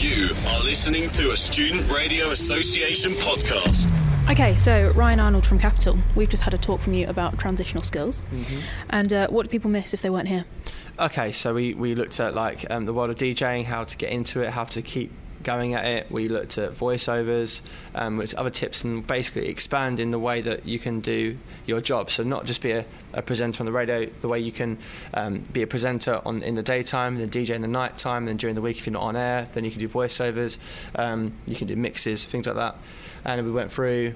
You are listening to a Student Radio Association podcast. Okay, so Ryan Arnold from Capital, we've just had a talk from you about transitional skills. And what do people miss if they weren't here? Okay, so we looked at the world of DJing, how to get into it, how to keep going at it. We looked at voiceovers, which other tips, and basically expanding the way that you can do your job. So not just be a presenter on the radio, the way you can be a presenter in the daytime, then DJ in the night time, then during the week if you're not on air, then you can do voiceovers, you can do mixes, things like that. And we went through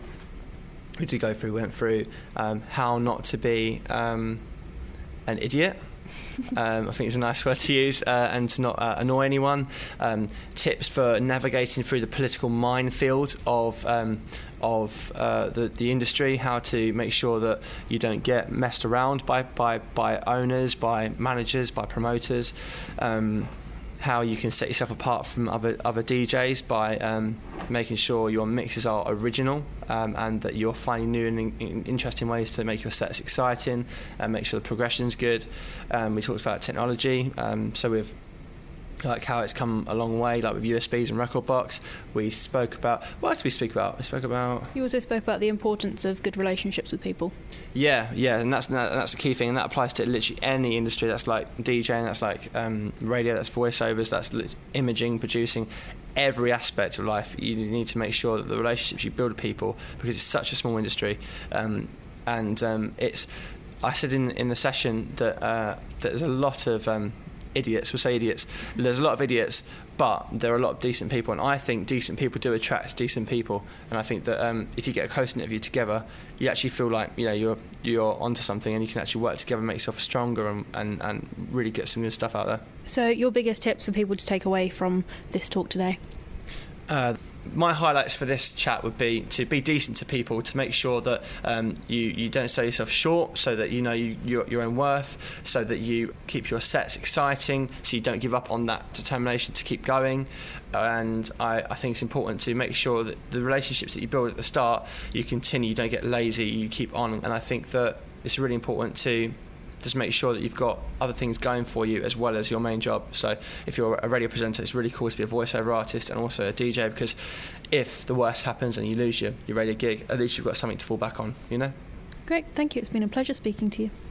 how not to be an idiot. I think it's a nice word to use, and to not annoy anyone. Tips for navigating through the political minefield of the industry, how to make sure that you don't get messed around by owners, by managers, by promoters. How you can set yourself apart from other DJs by making sure your mixes are original, and that you're finding new and interesting ways to make your sets exciting and make sure the progression's good. We talked about technology, so with how it's come a long way, like with USBs and Rekordbox. We spoke about, what did we speak about? You also spoke about the importance of good relationships with people. Yeah, and that's the key thing, and that applies to literally any industry. That's like DJing, that's like radio, that's voiceovers, that's imaging, producing. Every aspect of life, you need to make sure that the relationships you build with people, because it's such a small industry, it's. I said in the session that there's a lot of idiots. We'll say idiots. There's a lot of idiots, but there are a lot of decent people, and I think decent people do attract decent people. And I think that if you get a close interview together, you actually feel like you're onto something, and you can actually work together and make yourself stronger and really get some good stuff out there. So your biggest tips for people to take away from this talk today? My highlights for this chat would be to be decent to people, to make sure that you don't sell yourself short, so that you know your own worth, so that you keep your sets exciting, so you don't give up on that determination to keep going. And I think it's important to make sure that the relationships that you build at the start, you continue, you don't get lazy, you keep on. And I think that it's really important to just make sure that you've got other things going for you as well as your main job. So if you're a radio presenter, it's really cool to be a voiceover artist and also a DJ, because if the worst happens and you lose your radio gig, at least you've got something to fall back on, Great, thank you. It's been a pleasure speaking to you.